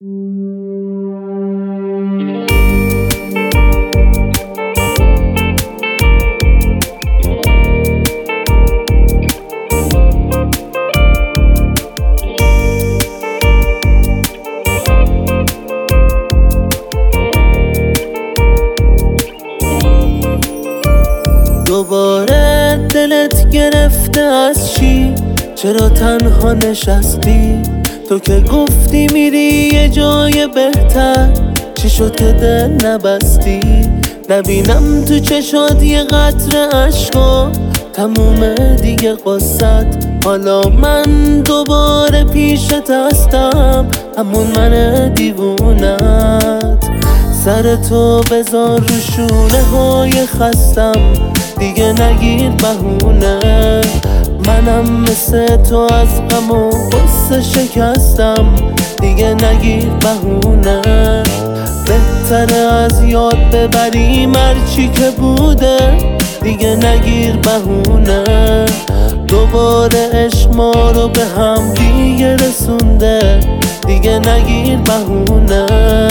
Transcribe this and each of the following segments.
دوباره دلت گرفته از چی؟ چرا تنها نشستی؟ تو که گفتی میری یه جای بهتر، چی شد که دل نبستی؟ نبینم تو چشات یه قطره عشقا، تموم دیگه قصت. حالا من دوباره پیشت هستم، همون من دیوونت. سر تو بذار رو شونه های خستم، دیگه نگیر بهونه. منم مثل تو از غم و غصه شکستم، دیگه نگیر بهونه. بهتره از یاد ببریم هرچی که بوده، دیگه نگیر بهونه. دوباره عشق ما رو به هم دیگه رسونده، دیگه نگیر بهونه.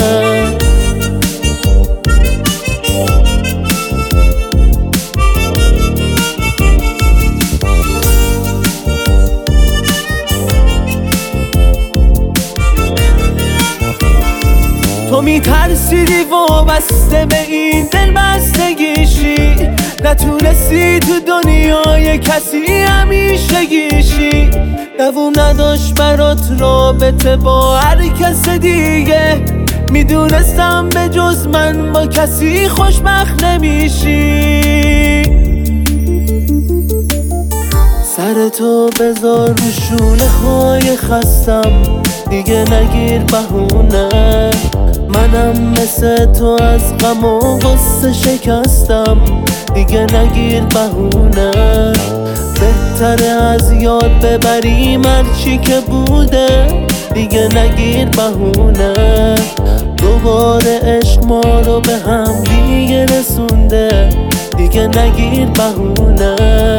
تو میترسیدی وابسته به این دل بستگیشی، نتونستی تو دنیای کسی همیشگیشی. دووم نداشت برات رابطه با هر کس دیگه، میدونستم به جز من با کسی خوشبخت نمیشی. سر تو بذار رو شونه های خستم، دیگه نگیر بهونه. منم مثل تو از غم و غصه شکستم، دیگه نگیر بهونه. بهتره از یاد ببریم هرچی که بوده، دیگه نگیر بهونه. دوباره عشق ما رو به هم دیگه رسونده، دیگه نگیر بهونه.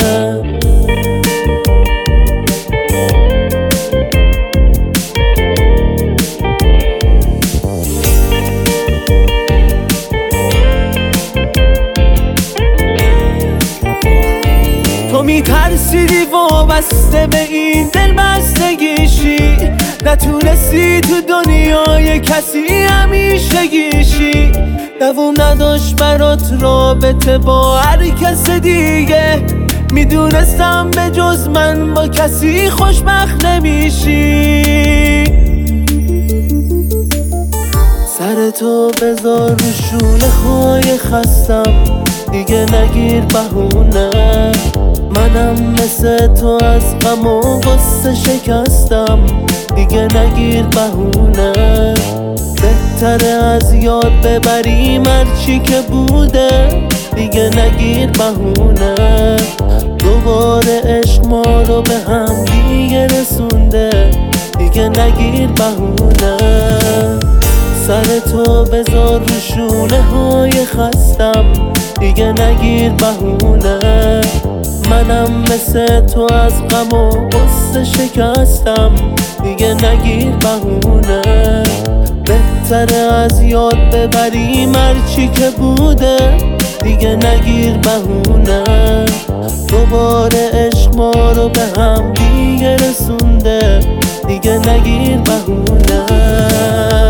تو میترسیدی وابسته به این دل بستگیشی، نتونستی تو دنیای کسی همیشگیشی. دووم نداشت برات رابطه با هر کس دیگه، میدونستم به جز من با کسی خوشبخت نمیشی. سر تو بذار رو شونه های خستم، دیگه نگیر بهونه. منم مثل تو از غم و غصه شکستم، دیگه نگیر بهونه. بهتره از یاد ببریم هرچی که بوده، دیگه نگیر بهونه. دوباره عشق ما رو به هم دیگه رسونده، دیگه نگیر بهونه. سر تو بذار رو شونه های خستم، دیگه نگیر بهونه. منم مثل تو از غم و غصه شکستم، دیگه نگیر بهونه. بهتره از یاد ببریم هرچی که بوده، دیگه نگیر بهونه. دوباره عشق ما رو به هم دیگه رسونده، دیگه نگیر بهونه.